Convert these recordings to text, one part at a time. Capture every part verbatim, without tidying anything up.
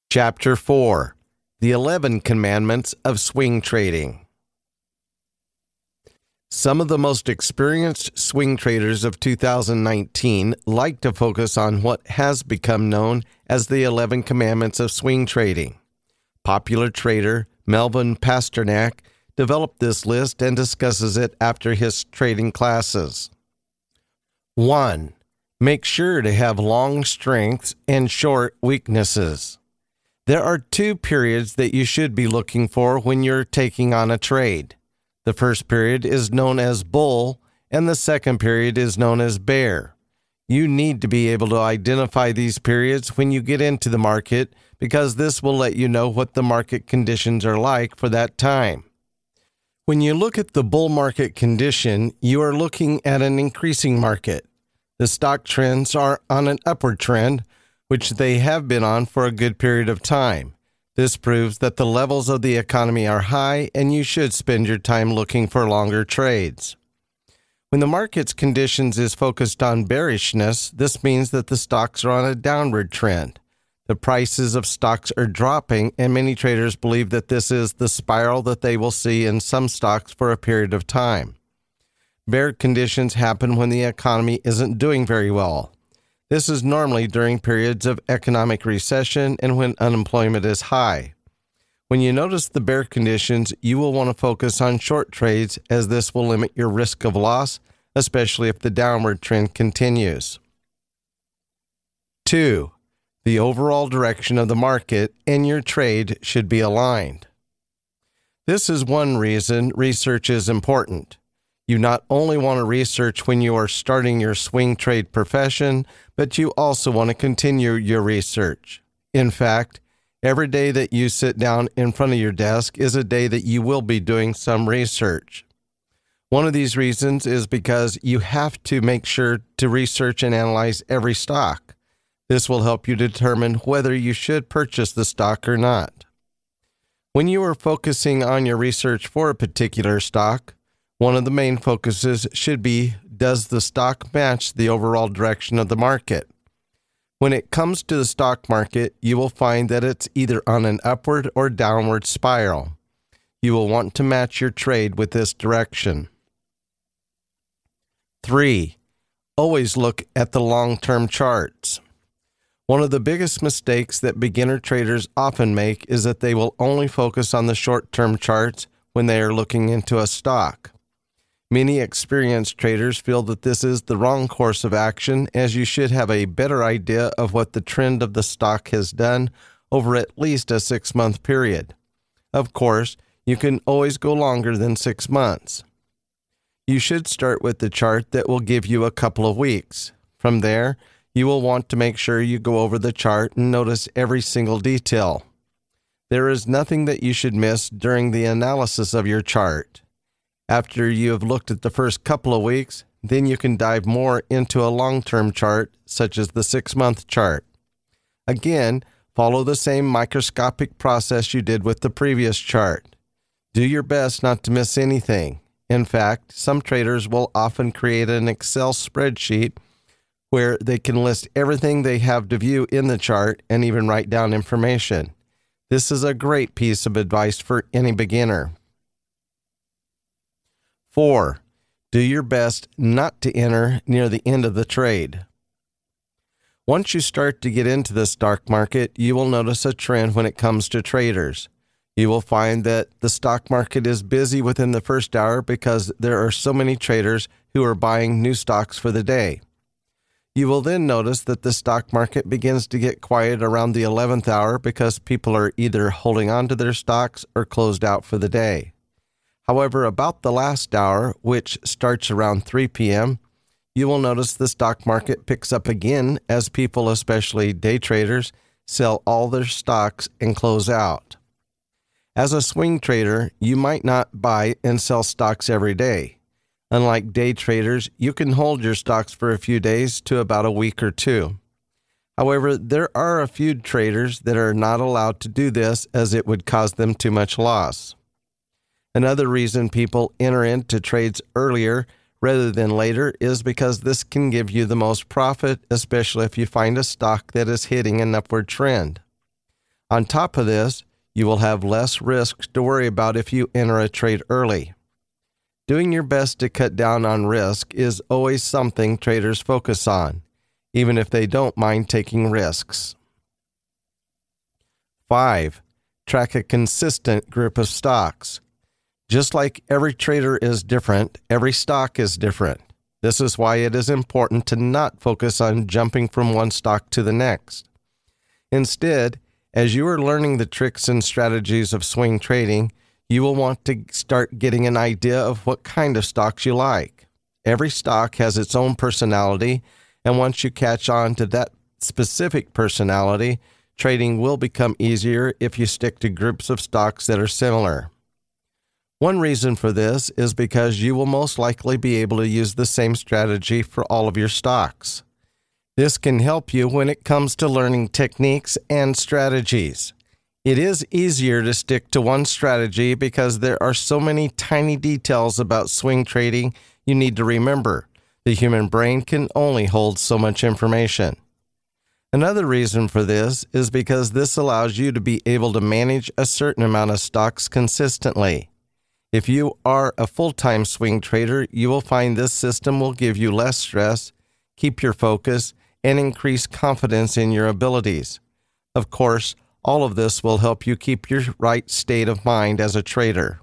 Chapter four. The Eleven Commandments of Swing Trading. Some of the most experienced swing traders of two thousand nineteen like to focus on what has become known as the Eleven Commandments of Swing Trading. Popular trader Melvin Pasternak developed this list and discusses it after his trading classes. one. Make sure to have long strengths and short weaknesses. There are two periods that you should be looking for when you're taking on a trade. The first period is known as bull, and the second period is known as bear. You need to be able to identify these periods when you get into the market because this will let you know what the market conditions are like for that time. When you look at the bull market condition, you are looking at an increasing market. The stock trends are on an upward trend, which they have been on for a good period of time. This proves that the levels of the economy are high and you should spend your time looking for longer trades. When the market's conditions is focused on bearishness, this means that the stocks are on a downward trend. The prices of stocks are dropping, and many traders believe that this is the spiral that they will see in some stocks for a period of time. Bear conditions happen when the economy isn't doing very well. This is normally during periods of economic recession and when unemployment is high. When you notice the bear conditions, you will want to focus on short trades as this will limit your risk of loss, especially if the downward trend continues. two. The overall direction of the market and your trade should be aligned. This is one reason research is important. You not only want to research when you are starting your swing trade profession, but you also want to continue your research. In fact, every day that you sit down in front of your desk is a day that you will be doing some research. One of these reasons is because you have to make sure to research and analyze every stock. This will help you determine whether you should purchase the stock or not. When you are focusing on your research for a particular stock, one of the main focuses should be, does the stock match the overall direction of the market? When it comes to the stock market, you will find that it's either on an upward or downward spiral. You will want to match your trade with this direction. three. Always look at the long-term charts. One of the biggest mistakes that beginner traders often make is that they will only focus on the short-term charts when they are looking into a stock. Many experienced traders feel that this is the wrong course of action, as you should have a better idea of what the trend of the stock has done over at least a six-month period. Of course, you can always go longer than six months. You should start with the chart that will give you a couple of weeks. From there, you will want to make sure you go over the chart and notice every single detail. There is nothing that you should miss during the analysis of your chart. After you have looked at the first couple of weeks, then you can dive more into a long-term chart, such as the six-month chart. Again, follow the same microscopic process you did with the previous chart. Do your best not to miss anything. In fact, some traders will often create an Excel spreadsheet where they can list everything they have to view in the chart and even write down information. This is a great piece of advice for any beginner. four. Do your best not to enter near the end of the trade. Once you start to get into the stock market, you will notice a trend when it comes to traders. You will find that the stock market is busy within the first hour because there are so many traders who are buying new stocks for the day. You will then notice that the stock market begins to get quiet around the eleventh hour because people are either holding on to their stocks or closed out for the day. However, about the last hour, which starts around three p.m., you will notice the stock market picks up again as people, especially day traders, sell all their stocks and close out. As a swing trader, you might not buy and sell stocks every day. Unlike day traders, you can hold your stocks for a few days to about a week or two. However, there are a few traders that are not allowed to do this as it would cause them too much loss. Another reason people enter into trades earlier rather than later is because this can give you the most profit, especially if you find a stock that is hitting an upward trend. On top of this, you will have less risk to worry about if you enter a trade early. Doing your best to cut down on risk is always something traders focus on, even if they don't mind taking risks. five. Track a consistent group of stocks. Just like every trader is different, every stock is different. This is why it is important to not focus on jumping from one stock to the next. Instead, as you are learning the tricks and strategies of swing trading, you will want to start getting an idea of what kind of stocks you like. Every stock has its own personality, and once you catch on to that specific personality, trading will become easier if you stick to groups of stocks that are similar. One reason for this is because you will most likely be able to use the same strategy for all of your stocks. This can help you when it comes to learning techniques and strategies. It is easier to stick to one strategy because there are so many tiny details about swing trading you need to remember. The human brain can only hold so much information. Another reason for this is because this allows you to be able to manage a certain amount of stocks consistently. If you are a full-time swing trader, you will find this system will give you less stress, keep your focus, and increase confidence in your abilities. Of course, all of this will help you keep your right state of mind as a trader.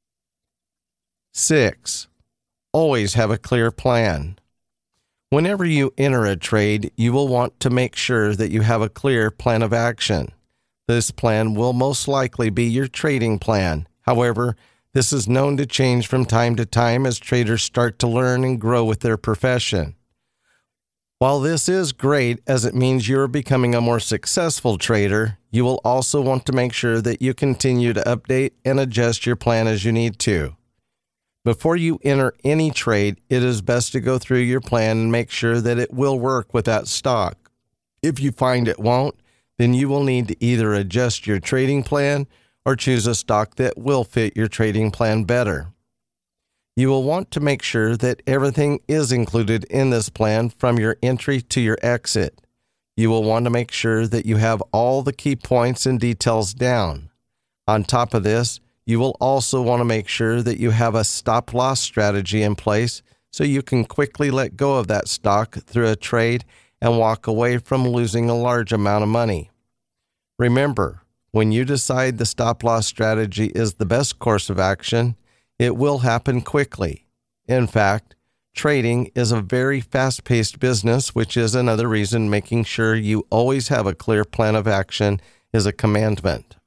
six. Always have a clear plan. Whenever you enter a trade, you will want to make sure that you have a clear plan of action. This plan will most likely be your trading plan. However, this is known to change from time to time as traders start to learn and grow with their profession. While this is great as it means you're becoming a more successful trader, you will also want to make sure that you continue to update and adjust your plan as you need to. Before you enter any trade, it is best to go through your plan and make sure that it will work with that stock. If you find it won't, then you will need to either adjust your trading plan or choose a stock that will fit your trading plan better. You will want to make sure that everything is included in this plan from your entry to your exit. You will want to make sure that you have all the key points and details down. On top of this, you will also want to make sure that you have a stop-loss strategy in place so you can quickly let go of that stock through a trade and walk away from losing a large amount of money. Remember, when you decide the stop-loss strategy is the best course of action, it will happen quickly. In fact, trading is a very fast-paced business, which is another reason making sure you always have a clear plan of action is a commandment.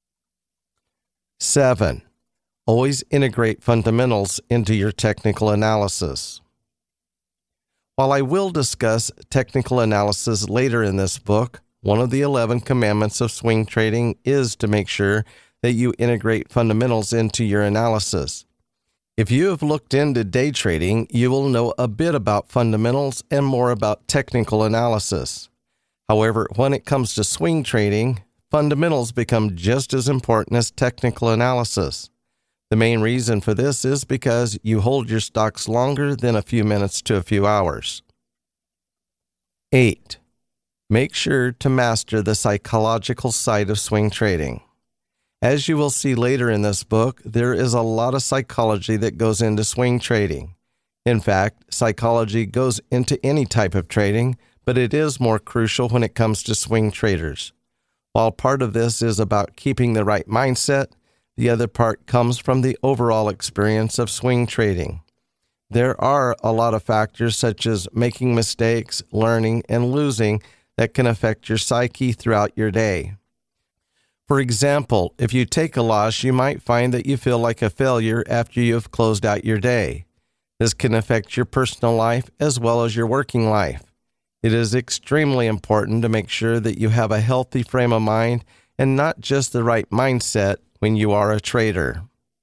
seven. Always integrate fundamentals into your technical analysis. While I will discuss technical analysis later in this book, one of the eleven commandments of swing trading is to make sure that you integrate fundamentals into your analysis. If you have looked into day trading, you will know a bit about fundamentals and more about technical analysis. However, when it comes to swing trading, fundamentals become just as important as technical analysis. The main reason for this is because you hold your stocks longer than a few minutes to a few hours. eight. Make sure to master the psychological side of swing trading. As you will see later in this book, there is a lot of psychology that goes into swing trading. In fact, psychology goes into any type of trading, but it is more crucial when it comes to swing traders. While part of this is about keeping the right mindset, the other part comes from the overall experience of swing trading. There are a lot of factors such as making mistakes, learning, and losing that can affect your psyche throughout your day. For example, if you take a loss, you might find that you feel like a failure after you have closed out your day. This can affect your personal life as well as your working life. It is extremely important to make sure that you have a healthy frame of mind and not just the right mindset when you are a trader.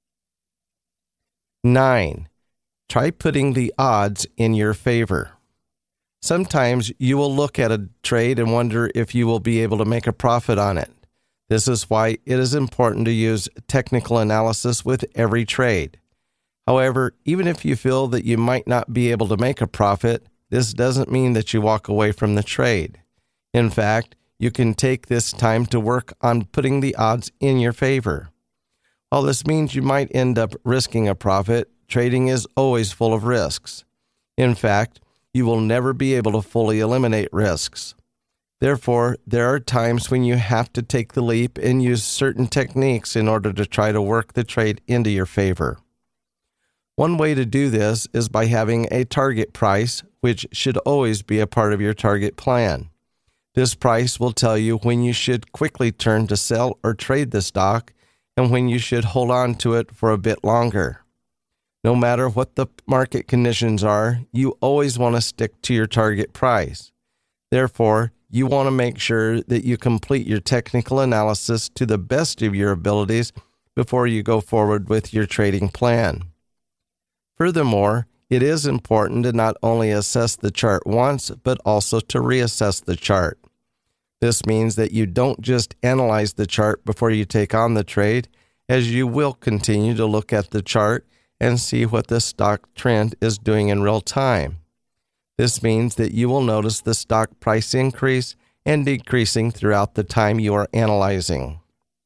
nine. Try putting the odds in your favor. Sometimes you will look at a trade and wonder if you will be able to make a profit on it. This is why it is important to use technical analysis with every trade. However, even if you feel that you might not be able to make a profit, this doesn't mean that you walk away from the trade. In fact, you can take this time to work on putting the odds in your favor. While this means you might end up risking a profit, trading is always full of risks. In fact, you will never be able to fully eliminate risks. Therefore, there are times when you have to take the leap and use certain techniques in order to try to work the trade into your favor. One way to do this is by having a target price, which should always be a part of your target plan. This price will tell you when you should quickly turn to sell or trade the stock and when you should hold on to it for a bit longer. No matter what the market conditions are, you always want to stick to your target price. Therefore, you want to make sure that you complete your technical analysis to the best of your abilities before you go forward with your trading plan. Furthermore, it is important to not only assess the chart once, but also to reassess the chart. This means that you don't just analyze the chart before you take on the trade, as you will continue to look at the chart and see what the stock trend is doing in real time. This means that you will notice the stock price increase and decreasing throughout the time you are analyzing.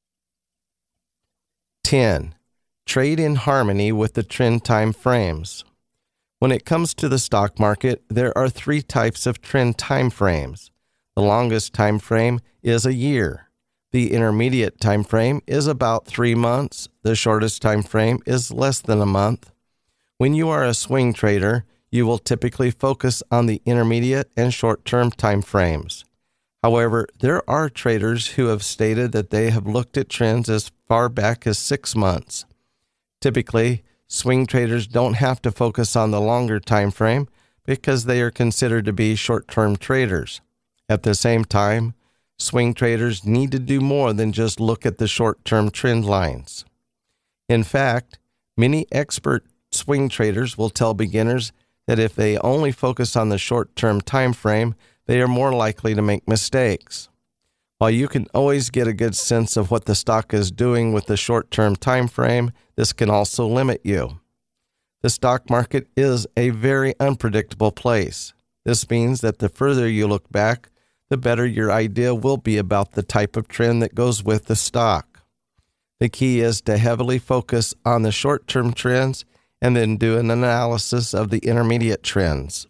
ten. Trade in harmony with the trend time frames. When it comes to the stock market, there are three types of trend time frames. The longest time frame is a year. The intermediate time frame is about three months. The shortest time frame is less than a month. When you are a swing trader, you will typically focus on the intermediate and short-term time frames. However, there are traders who have stated that they have looked at trends as far back as six months. Typically, swing traders don't have to focus on the longer time frame because they are considered to be short-term traders. At the same time, swing traders need to do more than just look at the short-term trend lines. In fact, many expert swing traders will tell beginners that if they only focus on the short-term time frame, they are more likely to make mistakes. While you can always get a good sense of what the stock is doing with the short-term time frame, this can also limit you. The stock market is a very unpredictable place. This means that the further you look back, the better your idea will be about the type of trend that goes with the stock. The key is to heavily focus on the short-term trends and then do an analysis of the intermediate trends.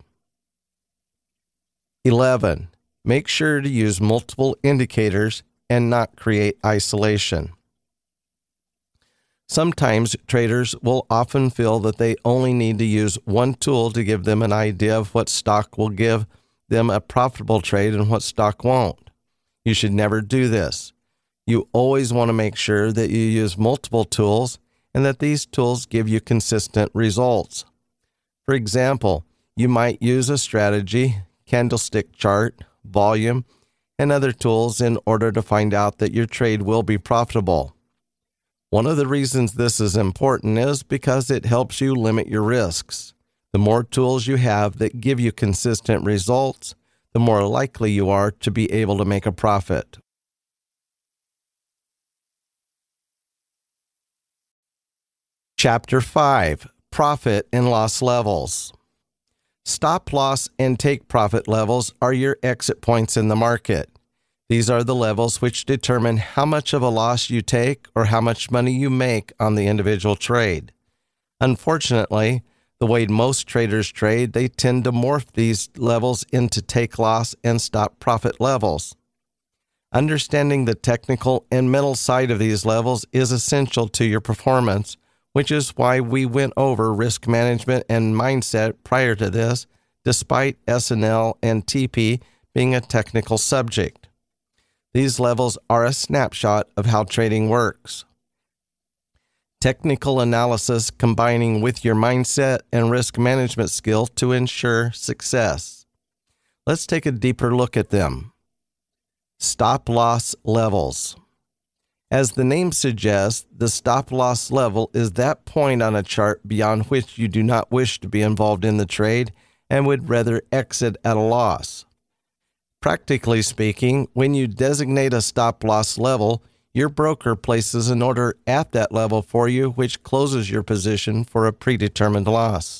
eleven. Make sure to use multiple indicators and not create isolation. Sometimes traders will often feel that they only need to use one tool to give them an idea of what stock will give them a profitable trade and what stock won't. You should never do this. You always want to make sure that you use multiple tools and that these tools give you consistent results. For example, you might use a strategy, candlestick chart, volume, and other tools in order to find out that your trade will be profitable. One of the reasons this is important is because it helps you limit your risks. The more tools you have that give you consistent results, the more likely you are to be able to make a profit. Chapter five. Profit and Loss Levels. Stop loss and take profit levels are your exit points in the market. These are the levels which determine how much of a loss you take or how much money you make on the individual trade. Unfortunately, the way most traders trade, they tend to morph these levels into take loss and stop profit levels. Understanding the technical and mental side of these levels is essential to your performance, which is why we went over risk management and mindset prior to this, despite S and L and T P being a technical subject. These levels are a snapshot of how trading works. Technical analysis combining with your mindset and risk management skill to ensure success. Let's take a deeper look at them. Stop loss levels. As the name suggests, the stop loss level is that point on a chart beyond which you do not wish to be involved in the trade and would rather exit at a loss. Practically speaking, when you designate a stop loss level, your broker places an order at that level for you, which closes your position for a predetermined loss.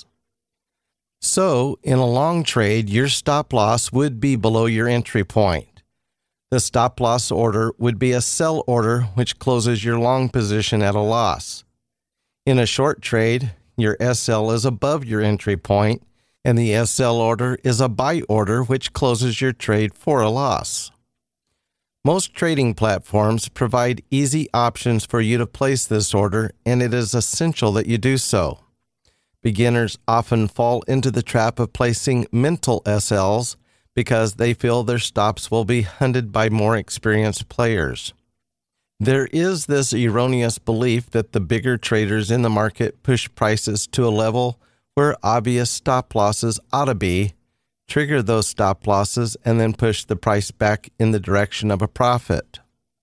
So, in a long trade, your stop loss would be below your entry point. The stop-loss order would be a sell order which closes your long position at a loss. In a short trade, your S L is above your entry point, and the S L order is a buy order which closes your trade for a loss. Most trading platforms provide easy options for you to place this order, and it is essential that you do so. Beginners often fall into the trap of placing mental S Ls because they feel their stops will be hunted by more experienced players. There is this erroneous belief that the bigger traders in the market push prices to a level where obvious stop losses ought to be, trigger those stop losses, and then push the price back in the direction of a profit.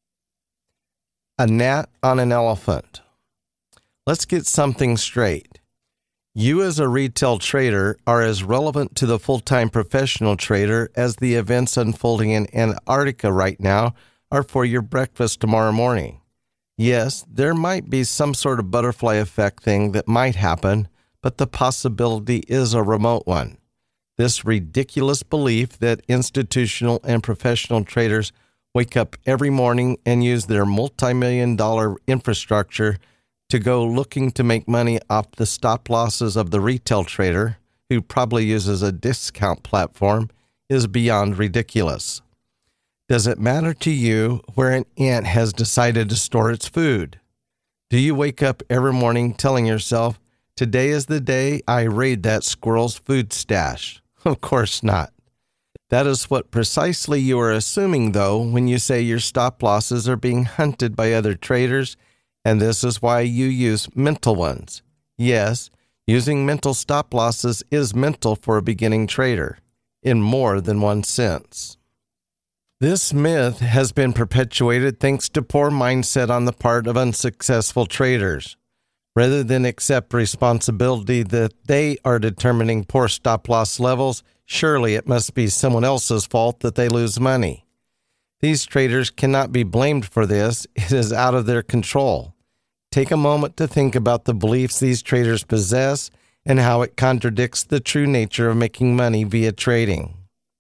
A gnat on an elephant. Let's get something straight. You as a retail trader are as relevant to the full-time professional trader as the events unfolding in Antarctica right now are for your breakfast tomorrow morning. Yes, there might be some sort of butterfly effect thing that might happen, but the possibility is a remote one. This ridiculous belief that institutional and professional traders wake up every morning and use their multi-million dollar infrastructure to go looking to make money off the stop losses of the retail trader, who probably uses a discount platform, is beyond ridiculous. Does it matter to you where an ant has decided to store its food? Do you wake up every morning telling yourself, today is the day I raid that squirrel's food stash? Of course not. That is what precisely you are assuming, though, when you say your stop losses are being hunted by other traders, and this is why you use mental ones. Yes, using mental stop losses is mental for a beginning trader, in more than one sense. This myth has been perpetuated thanks to poor mindset on the part of unsuccessful traders. Rather than accept responsibility that they are determining poor stop-loss levels, surely it must be someone else's fault that they lose money. These traders cannot be blamed for this. It is out of their control. Take a moment to think about the beliefs these traders possess and how it contradicts the true nature of making money via trading.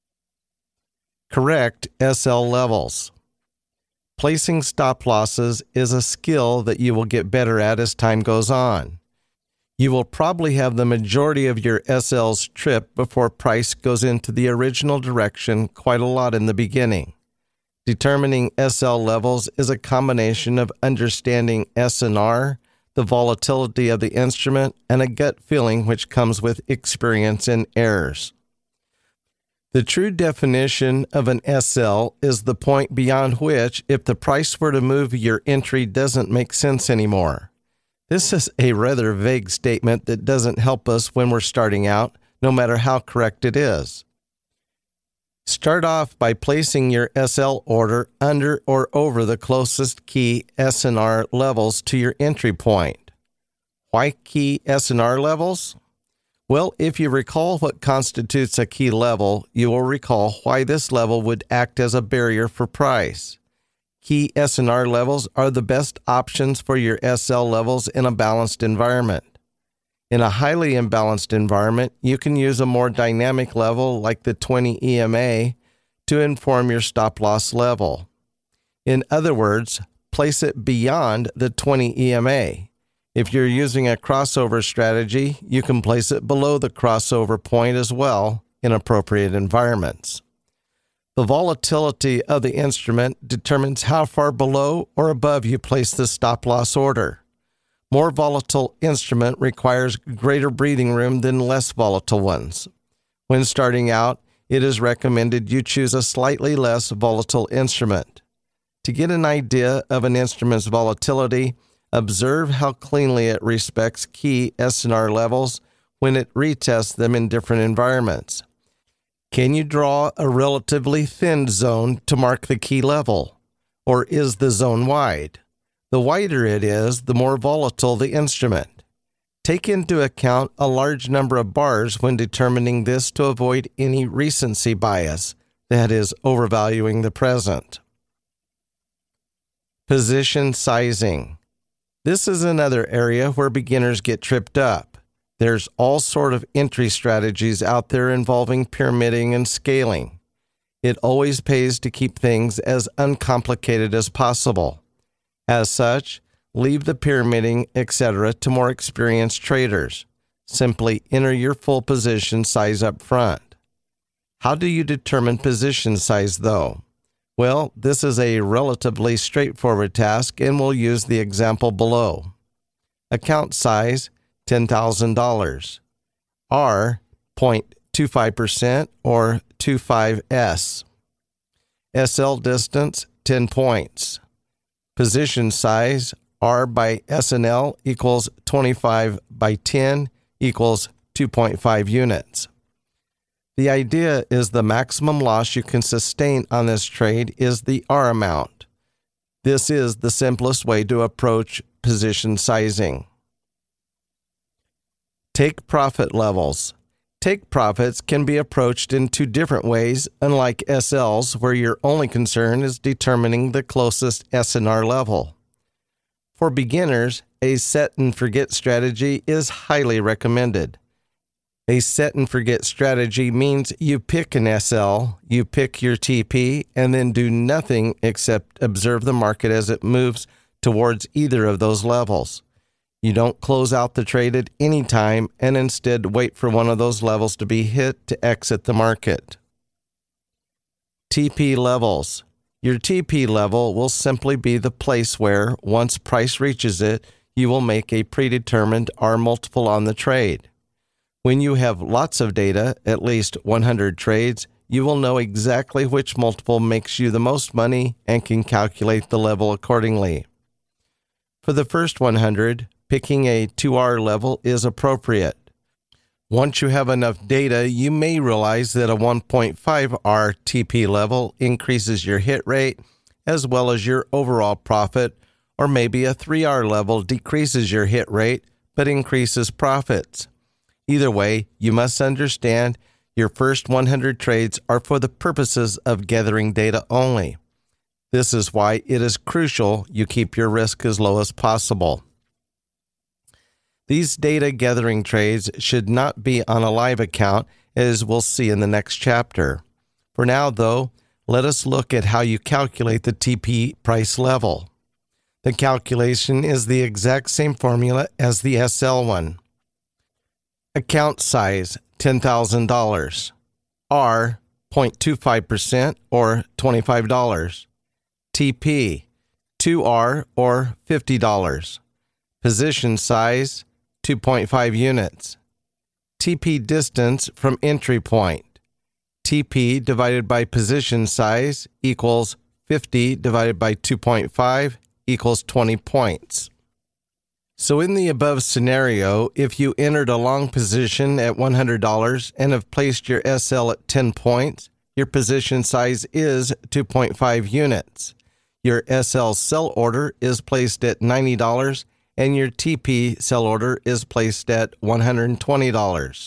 Correct S L levels. Placing stop losses is a skill that you will get better at as time goes on. You will probably have the majority of your S Ls trip before price goes into the original direction quite a lot in the beginning. Determining S L levels is a combination of understanding S N R, the volatility of the instrument, and a gut feeling which comes with experience in errors. The true definition of an S L is the point beyond which, if the price were to move, your entry doesn't make sense anymore. This is a rather vague statement that doesn't help us when we're starting out, no matter how correct it is. Start off by placing your S L order under or over the closest key S N R levels to your entry point. Why key S N R levels? Well, if you recall what constitutes a key level, you will recall why this level would act as a barrier for price. Key S N R levels are the best options for your S L levels in a balanced environment. In a highly imbalanced environment, you can use a more dynamic level like the twenty E M A to inform your stop-loss level. In other words, place it beyond the twenty E M A. If you're using a crossover strategy, you can place it below the crossover point as well in appropriate environments. The volatility of the instrument determines how far below or above you place the stop-loss order. More volatile instrument requires greater breathing room than less volatile ones. When starting out, it is recommended you choose a slightly less volatile instrument. To get an idea of an instrument's volatility, observe how cleanly it respects key S N R levels when it retests them in different environments. Can you draw a relatively thin zone to mark the key level? Or is the zone wide? The wider it is, the more volatile the instrument. Take into account a large number of bars when determining this to avoid any recency bias, that is, overvaluing the present. Position sizing. This is another area where beginners get tripped up. There's all sort of entry strategies out there involving pyramiding and scaling. It always pays to keep things as uncomplicated as possible. As such, leave the pyramiding, et cetera to more experienced traders. Simply enter your full position size up front. How do you determine position size, though? Well, this is a relatively straightforward task, and we'll use the example below. Account size, ten thousand dollars. R, zero point two five percent or twenty-five S. S L distance, ten points. Position size, R by S and L equals twenty-five by ten equals two point five units. The idea is the maximum loss you can sustain on this trade is the R amount. This is the simplest way to approach position sizing. Take profit levels. Take profits can be approached in two different ways, unlike S Ls, where your only concern is determining the closest S and R level. For beginners, a set-and-forget strategy is highly recommended. A set-and-forget strategy means you pick an S L, you pick your T P, and then do nothing except observe the market as it moves towards either of those levels. You don't close out the trade at any time and instead wait for one of those levels to be hit to exit the market. T P levels. Your T P level will simply be the place where, once price reaches it, you will make a predetermined R multiple on the trade. When you have lots of data, at least one hundred trades, you will know exactly which multiple makes you the most money and can calculate the level accordingly. For the first one hundred, picking a two R level is appropriate. Once you have enough data, you may realize that a one point five R T P level increases your hit rate as well as your overall profit, or maybe a three R level decreases your hit rate but increases profits. Either way, you must understand your first one hundred trades are for the purposes of gathering data only. This is why it is crucial you keep your risk as low as possible. These data gathering trades should not be on a live account, as we'll see in the next chapter. For now, though, let us look at how you calculate the T P price level. The calculation is the exact same formula as the S L one. Account size, ten thousand dollars. R, zero point two five percent or twenty-five dollars. T P, two R or fifty dollars. Position size, two point five units. T P distance from entry point. T P divided by position size equals fifty divided by two point five equals twenty points. So in the above scenario, if you entered a long position at one hundred dollars and have placed your S L at ten points, your position size is two point five units. Your S L sell order is placed at ninety dollars and your T P sell order is placed at one hundred twenty dollars.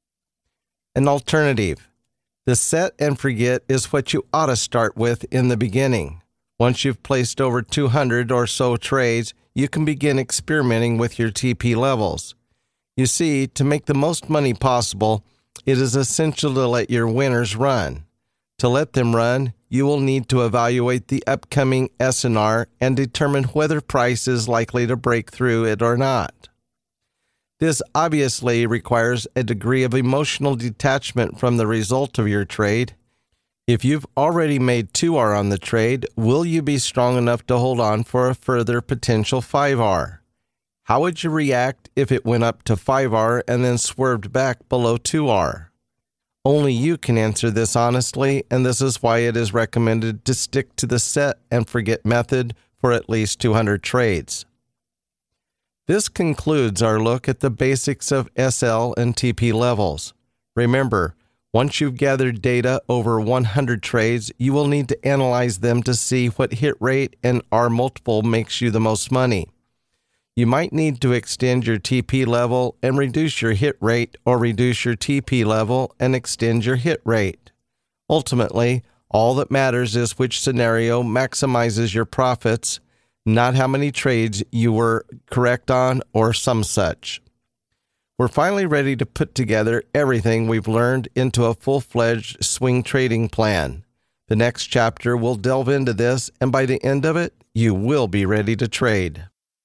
An alternative. The set and forget is what you ought to start with in the beginning. Once you've placed over two hundred or so trades, you can begin experimenting with your T P levels. You see, to make the most money possible, it is essential to let your winners run. To let them run, you will need to evaluate the upcoming S and R and determine whether price is likely to break through it or not. This obviously requires a degree of emotional detachment from the result of your trade. If you've already made two R on the trade, will you be strong enough to hold on for a further potential five R? How would you react if it went up to five R and then swerved back below two R? Only you can answer this honestly, and this is why it is recommended to stick to the set and forget method for at least two hundred trades. This concludes our look at the basics of S L and T P levels. Remember, once you've gathered data over one hundred trades, you will need to analyze them to see what hit rate and R multiple makes you the most money. You might need to extend your T P level and reduce your hit rate, or reduce your T P level and extend your hit rate. Ultimately, all that matters is which scenario maximizes your profits, not how many trades you were correct on or some such. We're finally ready to put together everything we've learned into a full-fledged swing trading plan. The next chapter will delve into this, and by the end of it, you will be ready to trade.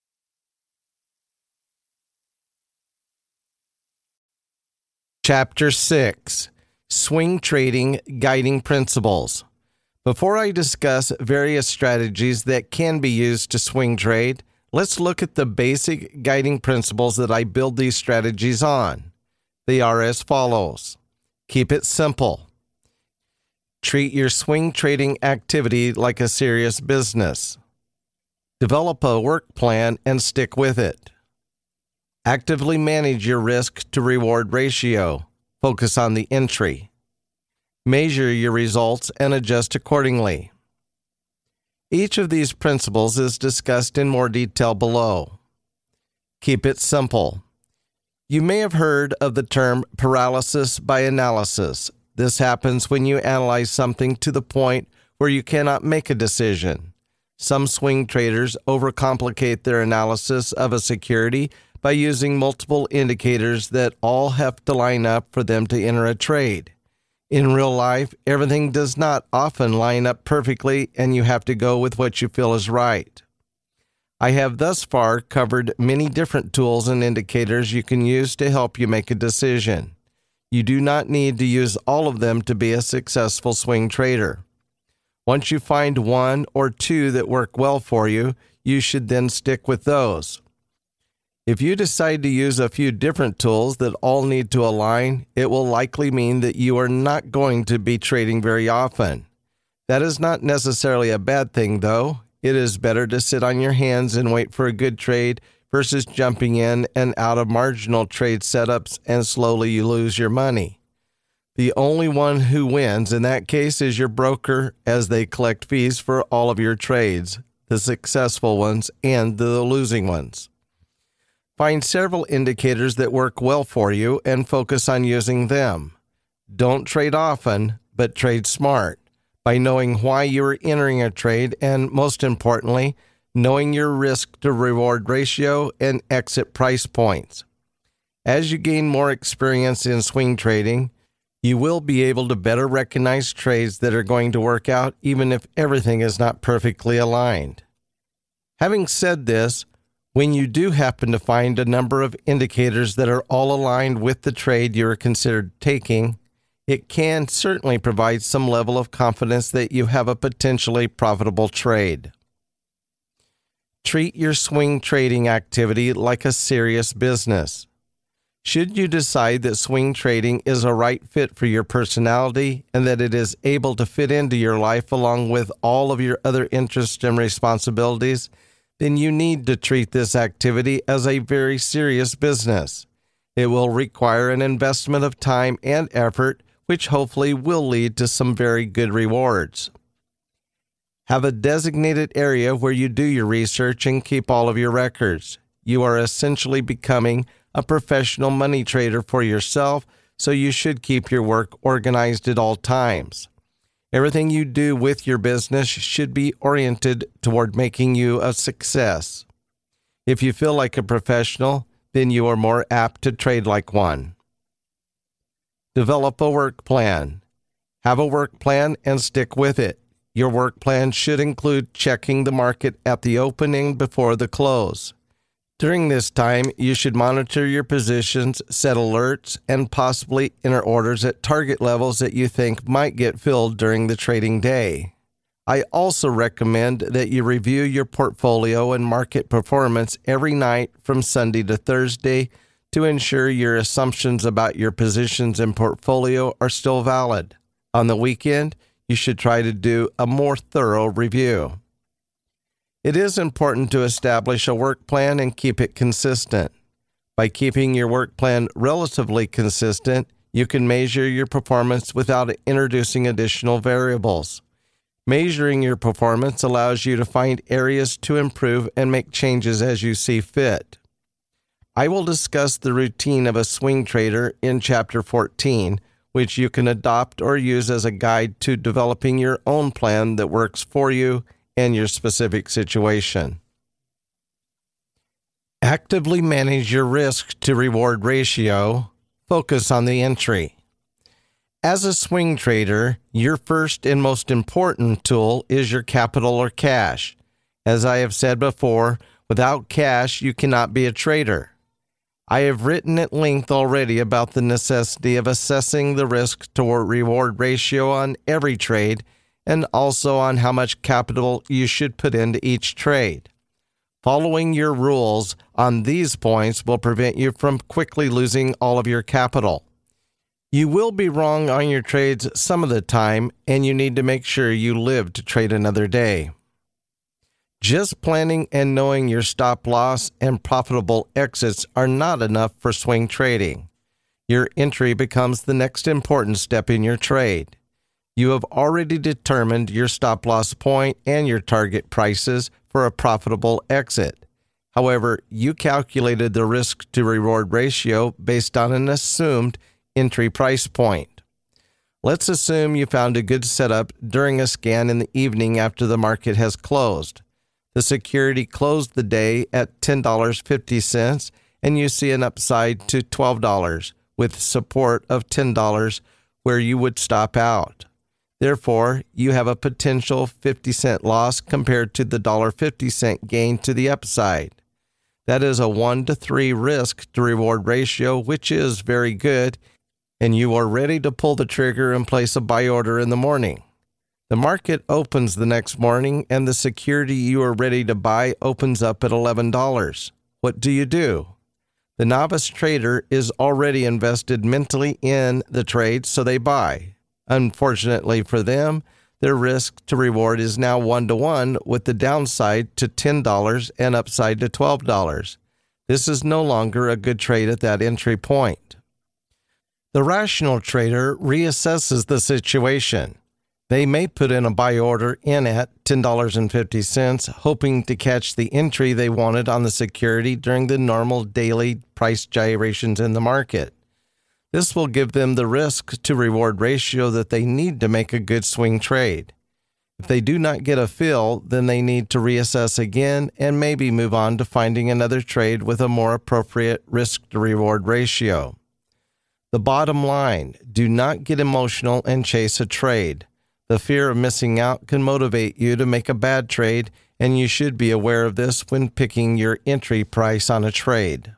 Chapter six. Swing Trading Guiding Principles. Before I discuss various strategies that can be used to swing trade, let's look at the basic guiding principles that I build these strategies on. They are as follows. Keep it simple. Treat your swing trading activity like a serious business. Develop a work plan and stick with it. Actively manage your risk to reward ratio. Focus on the entry. Measure your results and adjust accordingly. Each of these principles is discussed in more detail below. Keep it simple. You may have heard of the term paralysis by analysis. This happens when you analyze something to the point where you cannot make a decision. Some swing traders overcomplicate their analysis of a security by using multiple indicators that all have to line up for them to enter a trade. In real life, everything does not often line up perfectly, and you have to go with what you feel is right. I have thus far covered many different tools and indicators you can use to help you make a decision. You do not need to use all of them to be a successful swing trader. Once you find one or two that work well for you, you should then stick with those. If you decide to use a few different tools that all need to align, it will likely mean that you are not going to be trading very often. That is not necessarily a bad thing, though. It is better to sit on your hands and wait for a good trade versus jumping in and out of marginal trade setups and slowly you lose your money. The only one who wins in that case is your broker, as they collect fees for all of your trades, the successful ones and the losing ones. Find several indicators that work well for you and focus on using them. Don't trade often, but trade smart by knowing why you are entering a trade and, most importantly, knowing your risk to reward ratio and exit price points. As you gain more experience in swing trading, you will be able to better recognize trades that are going to work out even if everything is not perfectly aligned. Having said this, when you do happen to find a number of indicators that are all aligned with the trade you are considered taking, it can certainly provide some level of confidence that you have a potentially profitable trade. Treat your swing trading activity like a serious business. Should you decide that swing trading is a right fit for your personality and that it is able to fit into your life along with all of your other interests and responsibilities, then you need to treat this activity as a very serious business. It will require an investment of time and effort, which hopefully will lead to some very good rewards. Have a designated area where you do your research and keep all of your records. You are essentially becoming a professional money trader for yourself, so you should keep your work organized at all times. Everything you do with your business should be oriented toward making you a success. If you feel like a professional, then you are more apt to trade like one. Develop a work plan. Have a work plan and stick with it. Your work plan should include checking the market at the opening before the close. During this time, you should monitor your positions, set alerts, and possibly enter orders at target levels that you think might get filled during the trading day. I also recommend that you review your portfolio and market performance every night from Sunday to Thursday to ensure your assumptions about your positions and portfolio are still valid. On the weekend, you should try to do a more thorough review. It is important to establish a work plan and keep it consistent. By keeping your work plan relatively consistent, you can measure your performance without introducing additional variables. Measuring your performance allows you to find areas to improve and make changes as you see fit. I will discuss the routine of a swing trader in Chapter fourteen, which you can adopt or use as a guide to developing your own plan that works for you and your specific situation. Actively manage your risk to reward ratio. Focus on the entry. As a swing trader, your first and most important tool is your capital or cash. As I have said before, without cash, you cannot be a trader. I have written at length already about the necessity of assessing the risk to reward ratio on every trade and also on how much capital you should put into each trade. Following your rules on these points will prevent you from quickly losing all of your capital. You will be wrong on your trades some of the time, and you need to make sure you live to trade another day. Just planning and knowing your stop loss and profitable exits are not enough for swing trading. Your entry becomes the next important step in your trade. You have already determined your stop loss point and your target prices for a profitable exit. However, you calculated the risk to reward ratio based on an assumed entry price point. Let's assume you found a good setup during a scan in the evening after the market has closed. The security closed the day at ten dollars and fifty cents and you see an upside to twelve dollars with support of ten dollars where you would stop out. Therefore, you have a potential fifty cent loss compared to the one dollar and fifty cents gain to the upside. That is a one to three risk to reward ratio, which is very good, and you are ready to pull the trigger and place a buy order in the morning. The market opens the next morning and the security you are ready to buy opens up at eleven dollars. What do you do? The novice trader is already invested mentally in the trade, so they buy. Unfortunately for them, their risk to reward is now one to one with the downside to ten dollars and upside to twelve dollars. This is no longer a good trade at that entry point. The rational trader reassesses the situation. They may put in a buy order in at ten dollars and fifty cents, hoping to catch the entry they wanted on the security during the normal daily price gyrations in the market. This will give them the risk to reward ratio that they need to make a good swing trade. If they do not get a fill, then they need to reassess again and maybe move on to finding another trade with a more appropriate risk to reward ratio. The bottom line, do not get emotional and chase a trade. The fear of missing out can motivate you to make a bad trade, and you should be aware of this when picking your entry price on a trade.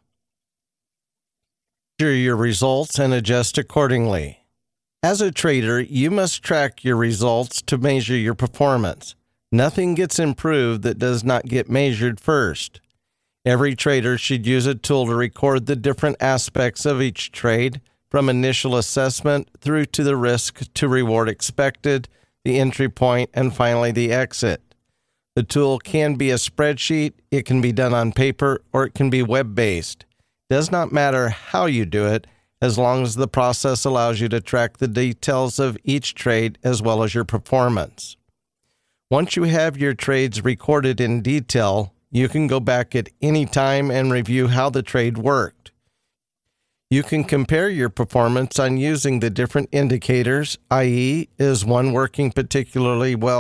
Measure your results and adjust accordingly. As a trader, you must track your results to measure your performance. Nothing gets improved that does not get measured first. Every trader should use a tool to record the different aspects of each trade, from initial assessment through to the risk to reward expected, the entry point, and finally the exit. The tool can be a spreadsheet, it can be done on paper, or it can be web-based. It does not matter how you do it, as long as the process allows you to track the details of each trade as well as your performance. Once you have your trades recorded in detail, you can go back at any time and review how the trade worked. You can compare your performance on using the different indicators, that is, is one working particularly well?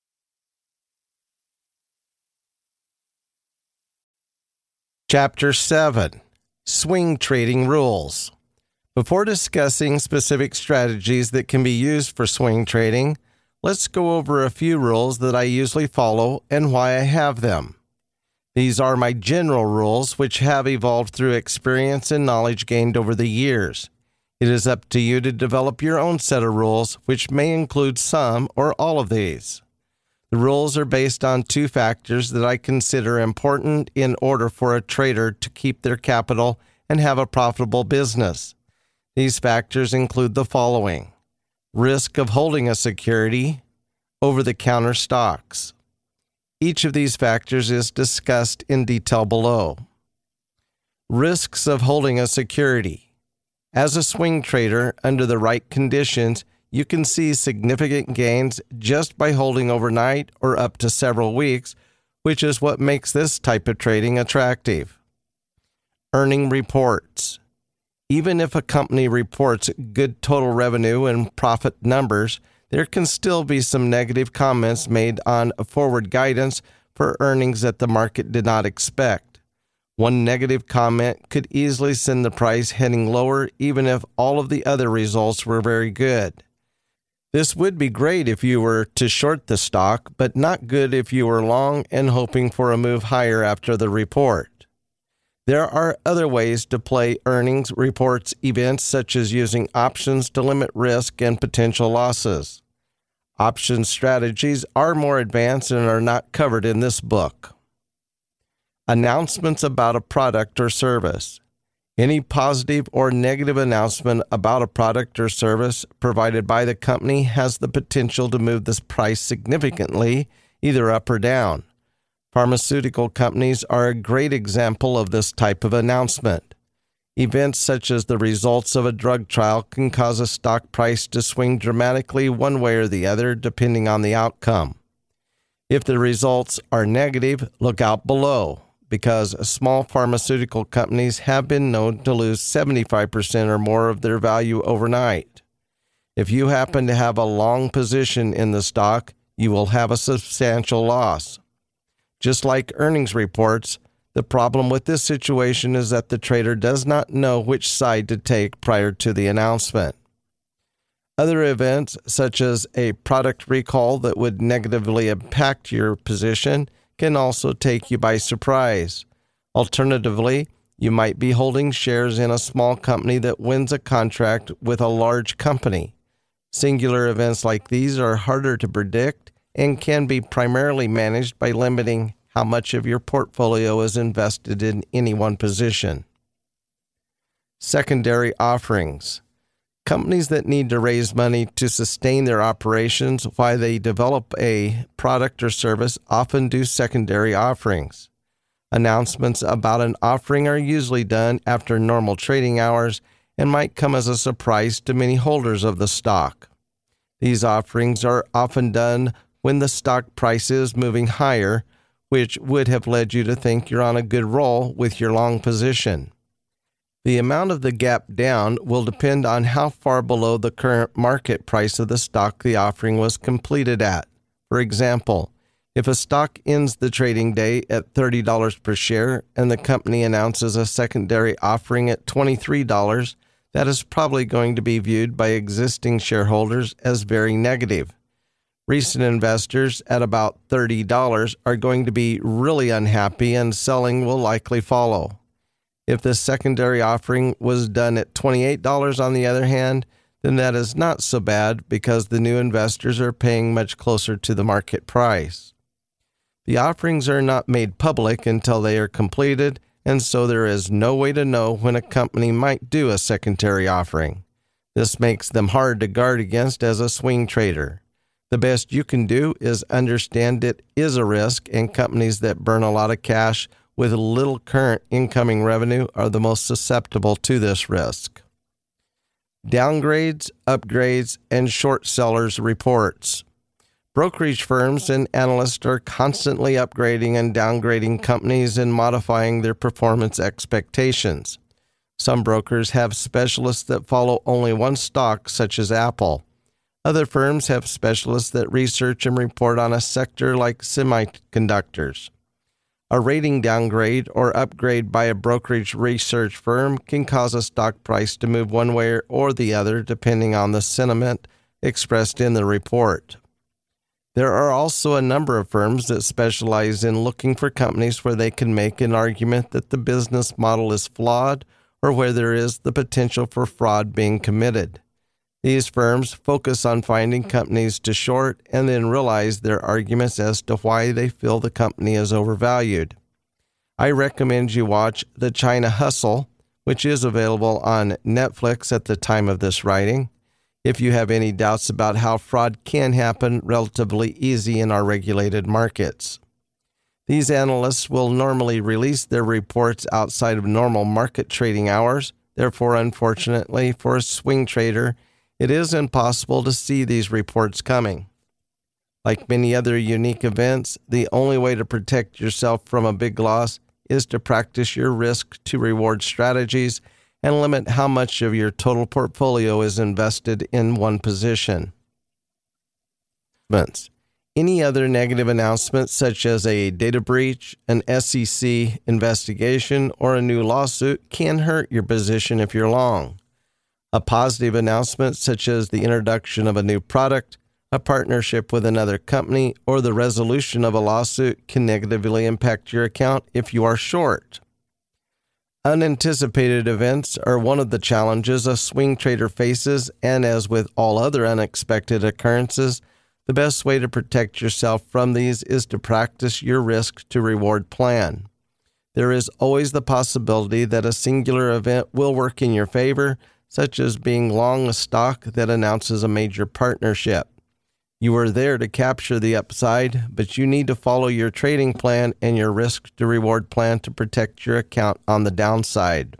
Chapter seven. Swing Trading Rules. Before discussing specific strategies that can be used for swing trading, let's go over a few rules that I usually follow and why I have them. These are my general rules, which have evolved through experience and knowledge gained over the years. It is up to you to develop your own set of rules, which may include some or all of these. The rules are based on two factors that I consider important in order for a trader to keep their capital and have a profitable business. These factors include the following: risk of holding a security, over-the-counter stocks. Each of these factors is discussed in detail below. Risks of holding a security. As a swing trader, under the right conditions, you can see significant gains just by holding overnight or up to several weeks, which is what makes this type of trading attractive. Earning reports. Even if a company reports good total revenue and profit numbers, there can still be some negative comments made on forward guidance for earnings that the market did not expect. One negative comment could easily send the price heading lower even if all of the other results were very good. This would be great if you were to short the stock, but not good if you were long and hoping for a move higher after the report. There are other ways to play earnings reports events, such as using options to limit risk and potential losses. Option strategies are more advanced and are not covered in this book. Announcements about a product or service. Any positive or negative announcement about a product or service provided by the company has the potential to move this price significantly, either up or down. Pharmaceutical companies are a great example of this type of announcement. Events such as the results of a drug trial can cause a stock price to swing dramatically one way or the other, depending on the outcome. If the results are negative, look out below, because small pharmaceutical companies have been known to lose seventy-five percent or more of their value overnight. If you happen to have a long position in the stock, you will have a substantial loss. Just like earnings reports, the problem with this situation is that the trader does not know which side to take prior to the announcement. Other events, such as a product recall that would negatively impact your position, can also take you by surprise. Alternatively, you might be holding shares in a small company that wins a contract with a large company. Singular events like these are harder to predict and can be primarily managed by limiting how much of your portfolio is invested in any one position. Secondary offerings. Companies that need to raise money to sustain their operations while they develop a product or service often do secondary offerings. Announcements about an offering are usually done after normal trading hours and might come as a surprise to many holders of the stock. These offerings are often done when the stock price is moving higher, which would have led you to think you're on a good roll with your long position. The amount of the gap down will depend on how far below the current market price of the stock the offering was completed at. For example, if a stock ends the trading day at thirty dollars per share and the company announces a secondary offering at twenty-three dollars, that is probably going to be viewed by existing shareholders as very negative. Recent investors at about thirty dollars are going to be really unhappy and selling will likely follow. If the secondary offering was done at twenty-eight dollars on the other hand, then that is not so bad because the new investors are paying much closer to the market price. The offerings are not made public until they are completed, and so there is no way to know when a company might do a secondary offering. This makes them hard to guard against as a swing trader. The best you can do is understand it is a risk, and companies that burn a lot of cash with little current incoming revenue are the most susceptible to this risk. Downgrades, upgrades, and short sellers reports. Brokerage firms and analysts are constantly upgrading and downgrading companies and modifying their performance expectations. Some brokers have specialists that follow only one stock, such as Apple. Other firms have specialists that research and report on a sector like semiconductors. A rating downgrade or upgrade by a brokerage research firm can cause a stock price to move one way or the other depending on the sentiment expressed in the report. There are also a number of firms that specialize in looking for companies where they can make an argument that the business model is flawed or where there is the potential for fraud being committed. These firms focus on finding companies to short and then realize their arguments as to why they feel the company is overvalued. I recommend you watch The China Hustle, which is available on Netflix at the time of this writing, if you have any doubts about how fraud can happen relatively easy in our regulated markets. These analysts will normally release their reports outside of normal market trading hours. Therefore, unfortunately, for a swing trader, it is impossible to see these reports coming. Like many other unique events, the only way to protect yourself from a big loss is to practice your risk to reward strategies and limit how much of your total portfolio is invested in one position. Any other negative announcement, such as a data breach, an S E C investigation, or a new lawsuit, can hurt your position if you're long. A positive announcement, such as the introduction of a new product, a partnership with another company, or the resolution of a lawsuit, can negatively impact your account if you are short. Unanticipated events are one of the challenges a swing trader faces, and as with all other unexpected occurrences, the best way to protect yourself from these is to practice your risk-to-reward plan. There is always the possibility that a singular event will work in your favor, such as being long a stock that announces a major partnership. You are there to capture the upside, but you need to follow your trading plan and your risk-to-reward plan to protect your account on the downside.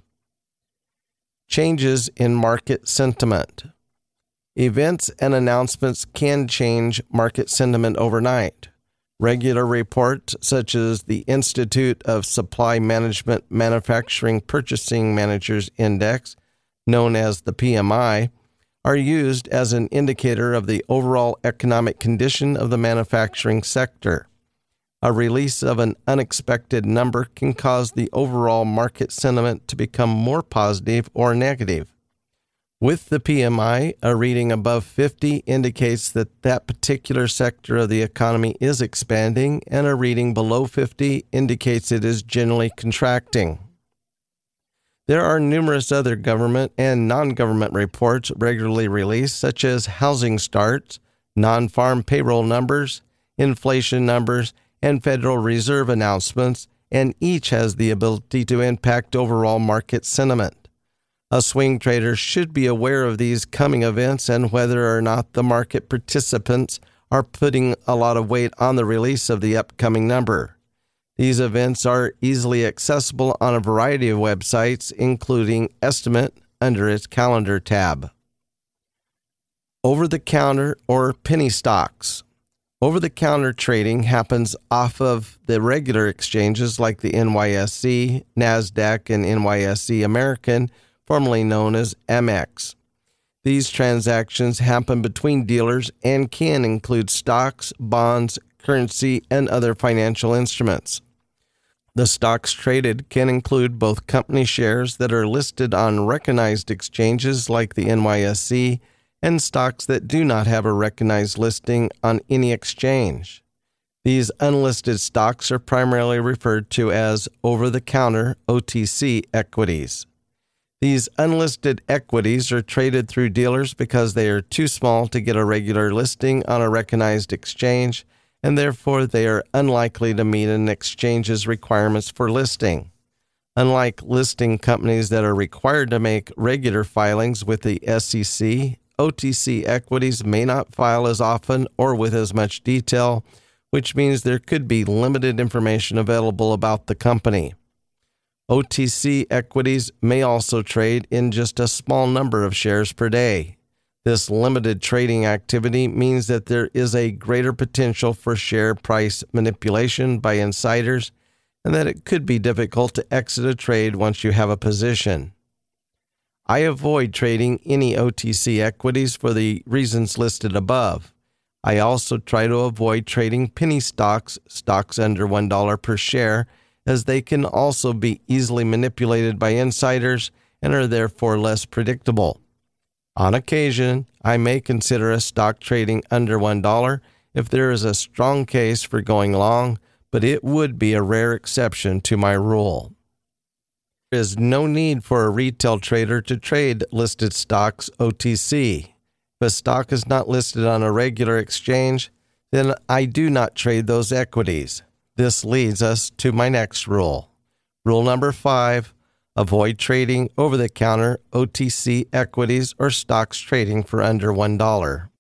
Changes in market sentiment. Events and announcements can change market sentiment overnight. Regular reports, such as the Institute of Supply Management Manufacturing Purchasing Managers Index, known as the P M I, are used as an indicator of the overall economic condition of the manufacturing sector. A release of an unexpected number can cause the overall market sentiment to become more positive or negative. With the P M I, a reading above fifty indicates that that particular sector of the economy is expanding, and a reading below fifty indicates it is generally contracting. There are numerous other government and non-government reports regularly released, such as housing starts, non-farm payroll numbers, inflation numbers, and Federal Reserve announcements, and each has the ability to impact overall market sentiment. A swing trader should be aware of these coming events and whether or not the market participants are putting a lot of weight on the release of the upcoming number. These events are easily accessible on a variety of websites, including Estimate under its Calendar tab. Over-the-counter or penny stocks. Over-the-counter trading happens off of the regular exchanges like the N Y S E, NASDAQ, and N Y S E American, formerly known as M X. These transactions happen between dealers and can include stocks, bonds, currency, and other financial instruments. The stocks traded can include both company shares that are listed on recognized exchanges like the N Y S E and stocks that do not have a recognized listing on any exchange. These unlisted stocks are primarily referred to as over-the-counter O T C equities. These unlisted equities are traded through dealers because they are too small to get a regular listing on a recognized exchange, and therefore they are unlikely to meet an exchange's requirements for listing. Unlike listing companies that are required to make regular filings with the S E C, O T C equities may not file as often or with as much detail, which means there could be limited information available about the company. O T C equities may also trade in just a small number of shares per day. This limited trading activity means that there is a greater potential for share price manipulation by insiders, and that it could be difficult to exit a trade once you have a position. I avoid trading any O T C equities for the reasons listed above. I also try to avoid trading penny stocks, stocks under one dollar per share, as they can also be easily manipulated by insiders and are therefore less predictable. On occasion, I may consider a stock trading under one dollar if there is a strong case for going long, but it would be a rare exception to my rule. There is no need for a retail trader to trade listed stocks O T C. If a stock is not listed on a regular exchange, then I do not trade those equities. This leads us to my next rule. Rule number five, avoid trading over-the-counter O T C equities or stocks trading for under one dollar.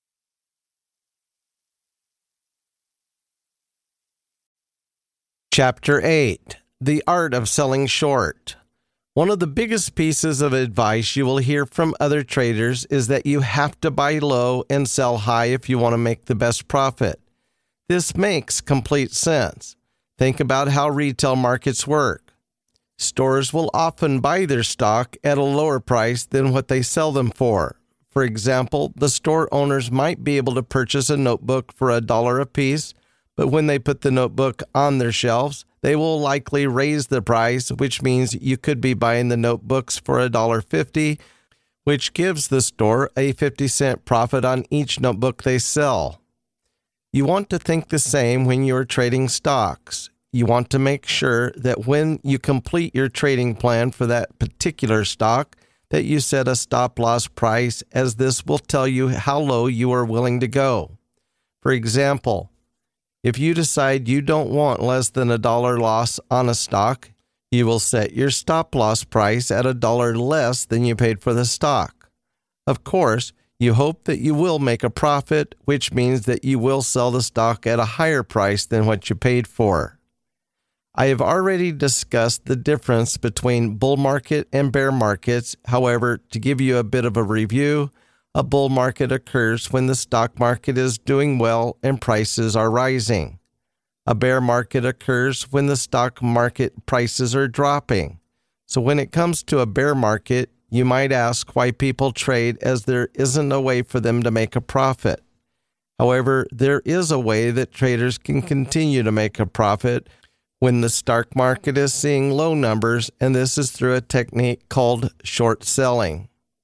Chapter eight, The Art of Selling Short. One of the biggest pieces of advice you will hear from other traders is that you have to buy low and sell high if you want to make the best profit. This makes complete sense. Think about how retail markets work. Stores will often buy their stock at a lower price than what they sell them for. For example, the store owners might be able to purchase a notebook for a dollar a piece, but when they put the notebook on their shelves, they will likely raise the price, which means you could be buying the notebooks for a dollar fifty, which gives the store a fifty cent profit on each notebook they sell. You want to think the same when you're trading stocks. You want to make sure that when you complete your trading plan for that particular stock, that you set a stop-loss price, as this will tell you how low you are willing to go. For example, if you decide you don't want less than a dollar loss on a stock, you will set your stop-loss price at a dollar less than you paid for the stock. Of course, you hope that you will make a profit, which means that you will sell the stock at a higher price than what you paid for. I have already discussed the difference between bull market and bear markets. However, to give you a bit of a review, a bull market occurs when the stock market is doing well and prices are rising. A bear market occurs when the stock market prices are dropping. So when it comes to a bear market, you might ask why people trade, as there isn't a way for them to make a profit. However, there is a way that traders can continue to make a profit when the stock market is seeing low numbers, and this is through a technique called short selling.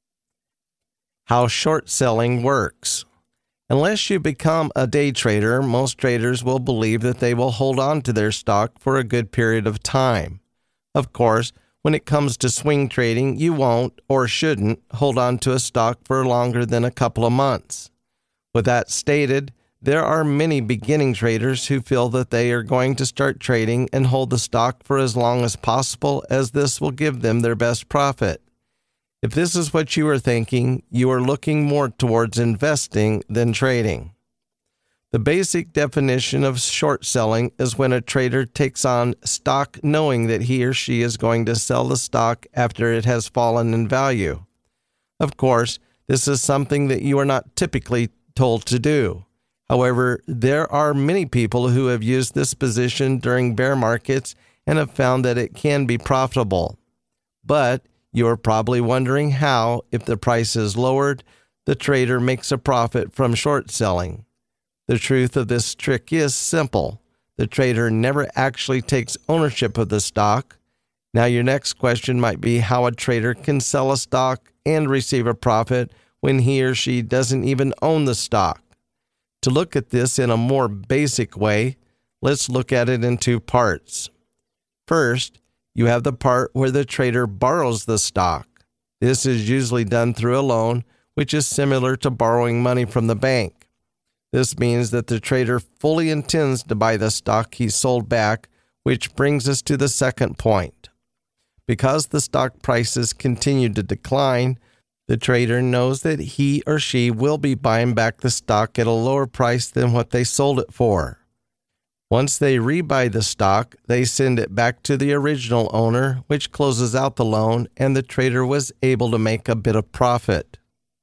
How short selling works. Unless you become a day trader, most traders will believe that they will hold on to their stock for a good period of time. Of course, when it comes to swing trading, you won't or shouldn't hold on to a stock for longer than a couple of months. With that stated, there are many beginning traders who feel that they are going to start trading and hold the stock for as long as possible, as this will give them their best profit. If this is what you are thinking, you are looking more towards investing than trading. The basic definition of short selling is when a trader takes on stock knowing that he or she is going to sell the stock after it has fallen in value. Of course, this is something that you are not typically told to do. However, there are many people who have used this position during bear markets and have found that it can be profitable. But you are probably wondering how, if the price is lowered, the trader makes a profit from short selling. The truth of this trick is simple. The trader never actually takes ownership of the stock. Now, your next question might be how a trader can sell a stock and receive a profit when he or she doesn't even own the stock. To look at this in a more basic way, let's look at it in two parts. First, you have the part where the trader borrows the stock. This is usually done through a loan, which is similar to borrowing money from the bank. This means that the trader fully intends to buy the stock he sold back, which brings us to the second point. Because the stock prices continue to decline, the trader knows that he or she will be buying back the stock at a lower price than what they sold it for. Once they rebuy the stock, they send it back to the original owner, which closes out the loan, and the trader was able to make a bit of profit.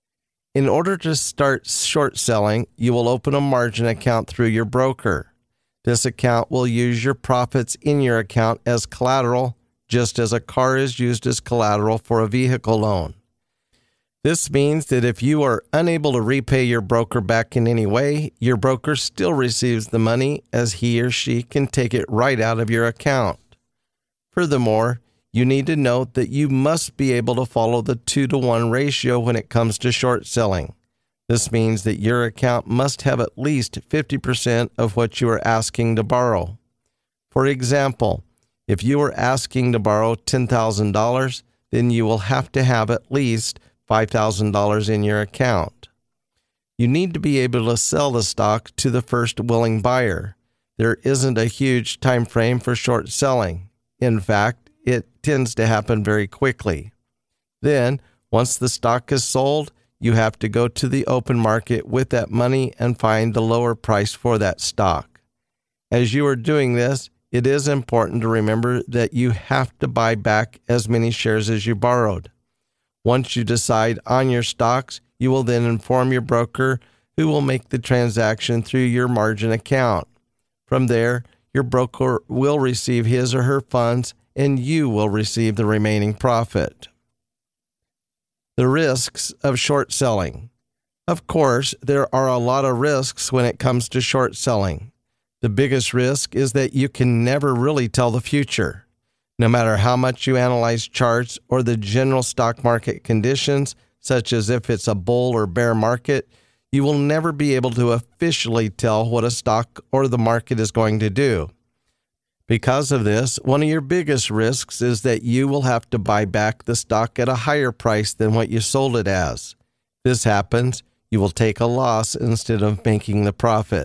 In order to start short selling, you will open a margin account through your broker. This account will use your profits in your account as collateral, just as a car is used as collateral for a vehicle loan. This means that if you are unable to repay your broker back in any way, your broker still receives the money, as he or she can take it right out of your account. Furthermore, you need to note that you must be able to follow the two to one ratio when it comes to short selling. This means that your account must have at least fifty percent of what you are asking to borrow. For example, if you are asking to borrow ten thousand dollars, then you will have to have at least five thousand dollars in your account. You need to be able to sell the stock to the first willing buyer. There isn't a huge time frame for short selling. In fact, it tends to happen very quickly. Then, once the stock is sold, you have to go to the open market with that money and find the lower price for that stock. As you are doing this, it is important to remember that you have to buy back as many shares as you borrowed. Once you decide on your stocks, you will then inform your broker, who will make the transaction through your margin account. From there, your broker will receive his or her funds, and you will receive the remaining profit. The risks of short selling. Of course, there are a lot of risks when it comes to short selling. The biggest risk is that you can never really tell the future. No matter how much you analyze charts or the general stock market conditions, such as if it's a bull or bear market, you will never be able to officially tell what a stock or the market is going to do. Because of this, one of your biggest risks is that you will have to buy back the stock at a higher price than what you sold it as. If this happens, you will take a loss instead of making the profit.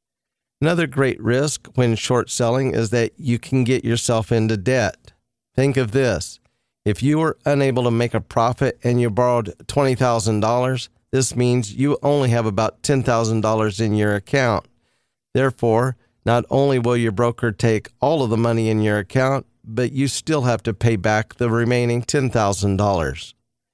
Another great risk when short selling is that you can get yourself into debt. Think of this. If you were unable to make a profit and you borrowed twenty thousand dollars, this means you only have about ten thousand dollars in your account. Therefore, not only will your broker take all of the money in your account, but you still have to pay back the remaining ten thousand dollars.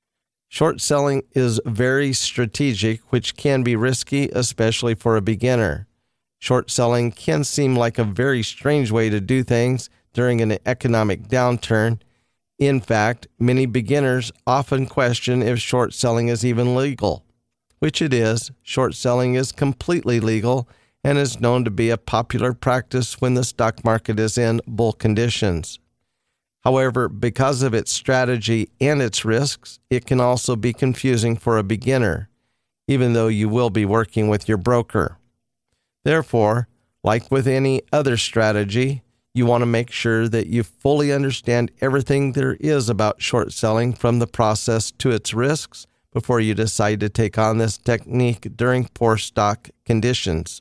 Short selling is very strategic, which can be risky, especially for a beginner. Short selling can seem like a very strange way to do things during an economic downturn. In fact, many beginners often question if short selling is even legal, which it is. Short selling is completely legal and is known to be a popular practice when the stock market is in bull conditions. However, because of its strategy and its risks, it can also be confusing for a beginner, even though you will be working with your broker. Therefore, like with any other strategy, you want to make sure that you fully understand everything there is about short selling from the process to its risks before you decide to take on this technique during poor stock conditions.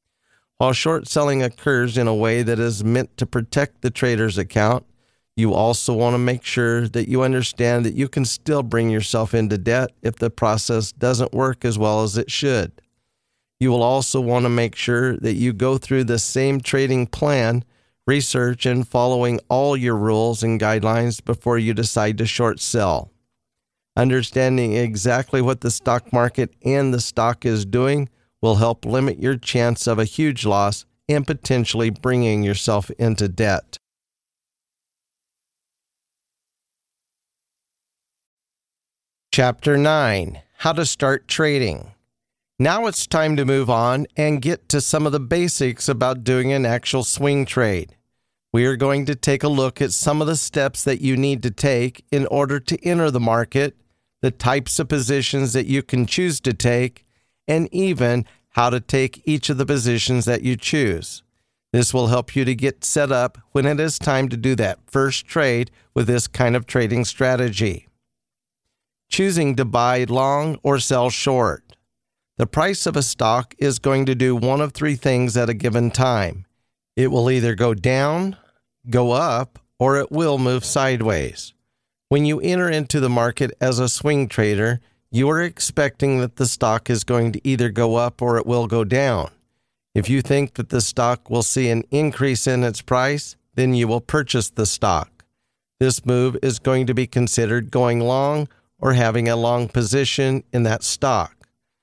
While short selling occurs in a way that is meant to protect the trader's account, you also want to make sure that you understand that you can still bring yourself into debt if the process doesn't work as well as it should. You will also want to make sure that you go through the same trading plan, research, and following all your rules and guidelines before you decide to short sell. Understanding exactly what the stock market and the stock is doing will help limit your chance of a huge loss and potentially bringing yourself into debt. Chapter nine. How to Start Trading. Now it's time to move on and get to some of the basics about doing an actual swing trade. We are going to take a look at some of the steps that you need to take in order to enter the market, the types of positions that you can choose to take, and even how to take each of the positions that you choose. This will help you to get set up when it is time to do that first trade with this kind of trading strategy. Choosing to buy long or sell short. The price of a stock is going to do one of three things at a given time. It will either go down, go up, or it will move sideways. When you enter into the market as a swing trader, you are expecting that the stock is going to either go up or it will go down. If you think that the stock will see an increase in its price, then you will purchase the stock. This move is going to be considered going long or having a long position in that stock.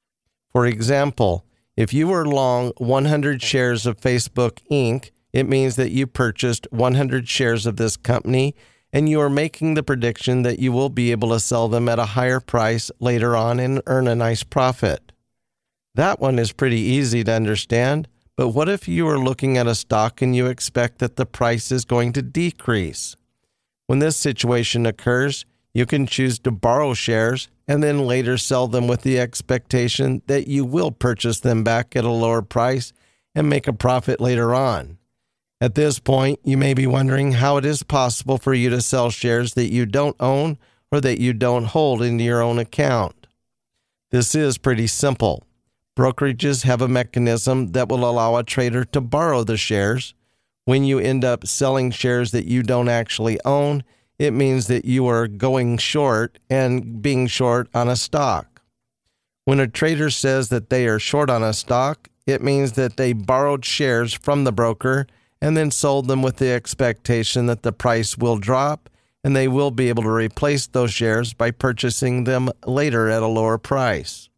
For example, if you were long one hundred shares of Facebook Incorporated, it means that you purchased one hundred shares of this company and you are making the prediction that you will be able to sell them at a higher price later on and earn a nice profit. That one is pretty easy to understand, but what if you are looking at a stock and you expect that the price is going to decrease? When this situation occurs, you can choose to borrow shares and then later sell them with the expectation that you will purchase them back at a lower price and make a profit later on. At this point, you may be wondering how it is possible for you to sell shares that you don't own or that you don't hold into your own account. This is pretty simple. Brokerages have a mechanism that will allow a trader to borrow the shares. When you end up selling shares that you don't actually own, it means that you are going short and being short on a stock. When a trader says that they are short on a stock, it means that they borrowed shares from the broker and then sold them with the expectation that the price will drop and they will be able to replace those shares by purchasing them later at a lower price.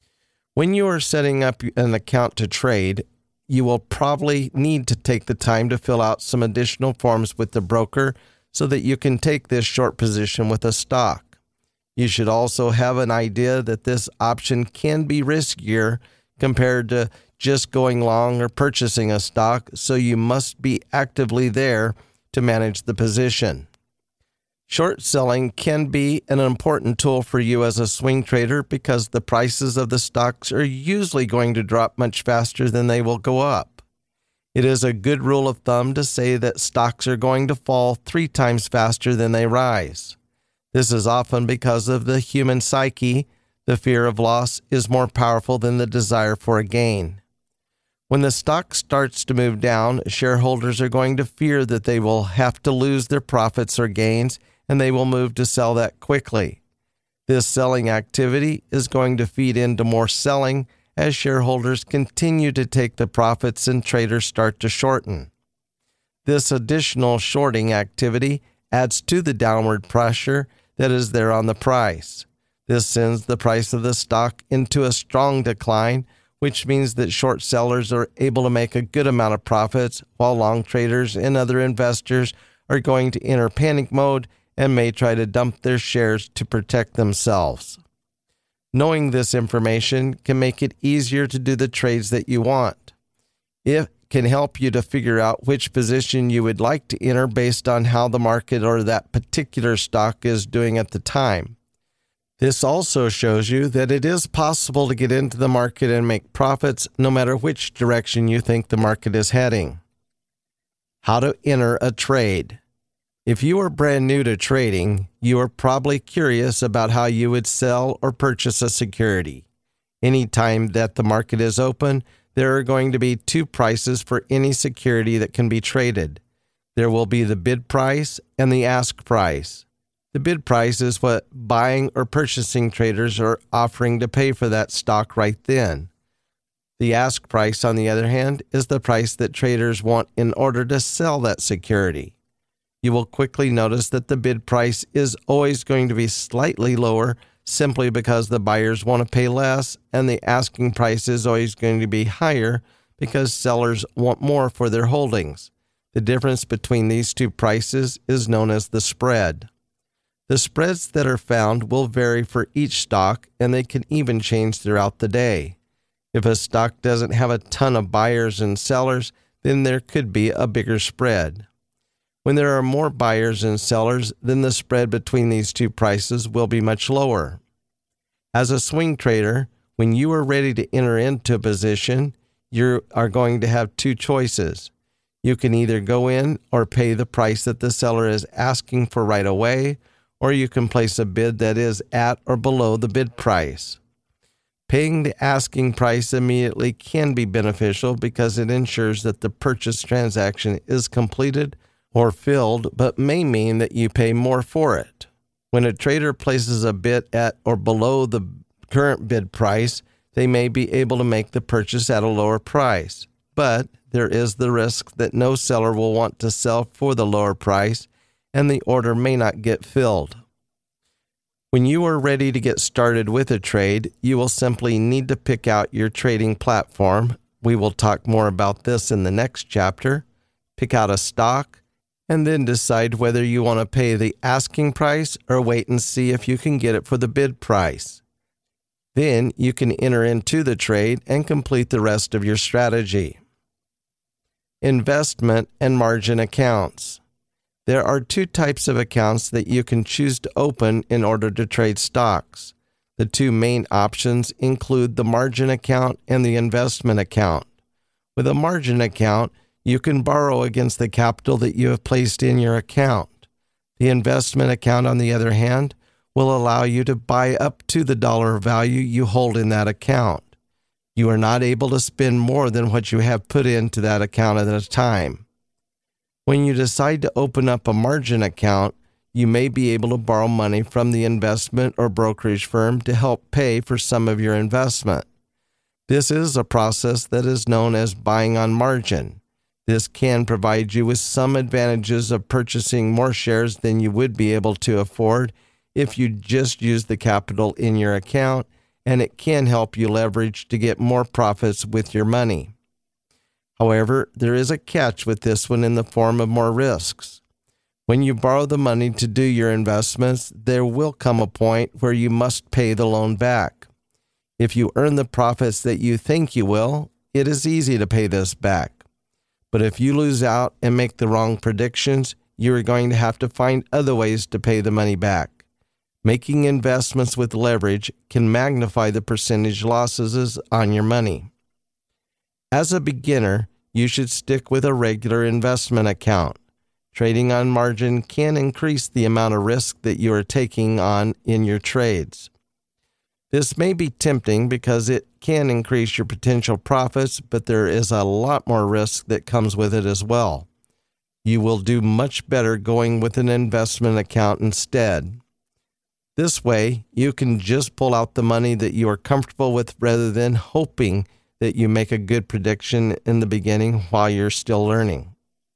When you are setting up an account to trade, you will probably need to take the time to fill out some additional forms with the broker so that you can take this short position with a stock. You should also have an idea that this option can be riskier compared to just going long or purchasing a stock, so you must be actively there to manage the position. Short selling can be an important tool for you as a swing trader because the prices of the stocks are usually going to drop much faster than they will go up. It is a good rule of thumb to say that stocks are going to fall three times faster than they rise. This is often because of the human psyche. The fear of loss is more powerful than the desire for a gain. When the stock starts to move down, shareholders are going to fear that they will have to lose their profits or gains, and they will move to sell that quickly. This selling activity is going to feed into more selling as shareholders continue to take the profits and traders start to shorten. This additional shorting activity adds to the downward pressure that is there on the price. This sends the price of the stock into a strong decline, which means that short sellers are able to make a good amount of profits, while long traders and other investors are going to enter panic mode and may try to dump their shares to protect themselves. Knowing this information can make it easier to do the trades that you want. It can help you to figure out which position you would like to enter based on how the market or that particular stock is doing at the time. This also shows you that it is possible to get into the market and make profits no matter which direction you think the market is heading. How to enter a trade. If you are brand new to trading, you are probably curious about how you would sell or purchase a security. Anytime that the market is open, there are going to be two prices for any security that can be traded. There will be the bid price and the ask price. The bid price is what buying or purchasing traders are offering to pay for that stock right then. The ask price, on the other hand, is the price that traders want in order to sell that security. You will quickly notice that the bid price is always going to be slightly lower simply because the buyers want to pay less, and the asking price is always going to be higher because sellers want more for their holdings. The difference between these two prices is known as the spread. The spreads that are found will vary for each stock, and they can even change throughout the day. If a stock doesn't have a ton of buyers and sellers, then there could be a bigger spread. When there are more buyers and sellers, then the spread between these two prices will be much lower. As a swing trader, when you are ready to enter into a position, you are going to have two choices. You can either go in or pay the price that the seller is asking for right away, or you can place a bid that is at or below the bid price. Paying the asking price immediately can be beneficial because it ensures that the purchase transaction is completed or filled, but may mean that you pay more for it. When a trader places a bid at or below the current bid price, they may be able to make the purchase at a lower price, but there is the risk that no seller will want to sell for the lower price, and the order may not get filled. When you are ready to get started with a trade, you will simply need to pick out your trading platform. We will talk more about this in the next chapter. Pick out a stock, and then decide whether you want to pay the asking price or wait and see if you can get it for the bid price. Then you can enter into the trade and complete the rest of your strategy. Investment and margin accounts. There are two types of accounts that you can choose to open in order to trade stocks. The two main options include the margin account and the investment account. With a margin account, you can borrow against the capital that you have placed in your account. The investment account, on the other hand, will allow you to buy up to the dollar value you hold in that account. You are not able to spend more than what you have put into that account at a time. When you decide to open up a margin account, you may be able to borrow money from the investment or brokerage firm to help pay for some of your investment. This is a process that is known as buying on margin. This can provide you with some advantages of purchasing more shares than you would be able to afford if you just use the capital in your account, and it can help you leverage to get more profits with your money. However, there is a catch with this one in the form of more risks. When you borrow the money to do your investments, there will come a point where you must pay the loan back. If you earn the profits that you think you will, it is easy to pay this back. But if you lose out and make the wrong predictions, you are going to have to find other ways to pay the money back. Making investments with leverage can magnify the percentage losses on your money. As a beginner, you should stick with a regular investment account. Trading on margin can increase the amount of risk that you are taking on in your trades. This may be tempting because it can increase your potential profits, but there is a lot more risk that comes with it as well. You will do much better going with an investment account instead. This way, you can just pull out the money that you are comfortable with rather than hoping that you make a good prediction in the beginning while you're still learning.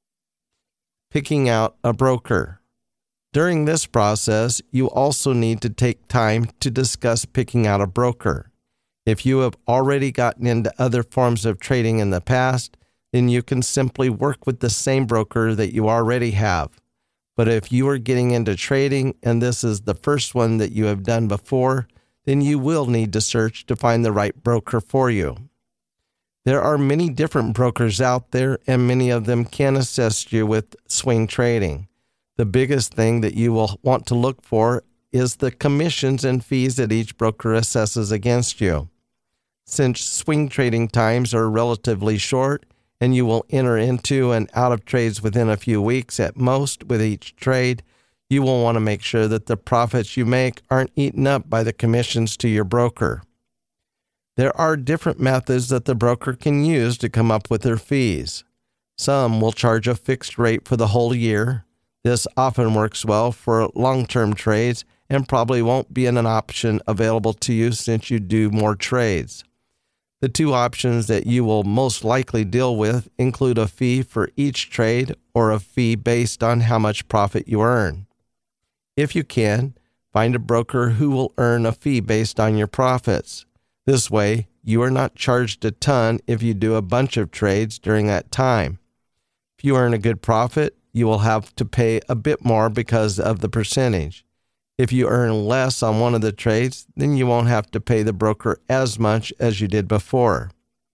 Picking out a broker. During this process, you also need to take time to discuss picking out a broker. If you have already gotten into other forms of trading in the past, then you can simply work with the same broker that you already have. But if you are getting into trading and this is the first one that you have done before, then you will need to search to find the right broker for you. There are many different brokers out there, and many of them can assist you with swing trading. The biggest thing that you will want to look for is the commissions and fees that each broker assesses against you. Since swing trading times are relatively short, and you will enter into and out of trades within a few weeks at most with each trade, you will want to make sure that the profits you make aren't eaten up by the commissions to your broker. There are different methods that the broker can use to come up with their fees. Some will charge a fixed rate for the whole year. This often works well for long-term trades and probably won't be an option available to you since you do more trades. The two options that you will most likely deal with include a fee for each trade or a fee based on how much profit you earn. If you can, find a broker who will earn a fee based on your profits. This way, you are not charged a ton if you do a bunch of trades during that time. If you earn a good profit, you will have to pay a bit more because of the percentage. If you earn less on one of the trades, then you won't have to pay the broker as much as you did before.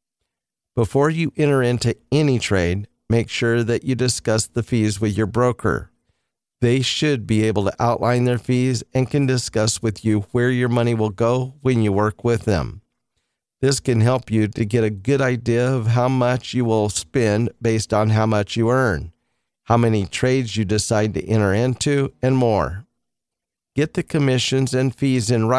Before you enter into any trade, make sure that you discuss the fees with your broker. They should be able to outline their fees and can discuss with you where your money will go when you work with them. This can help you to get a good idea of how much you will spend based on how much you earn, how many trades you decide to enter into, and more. Get the commissions and fees in writing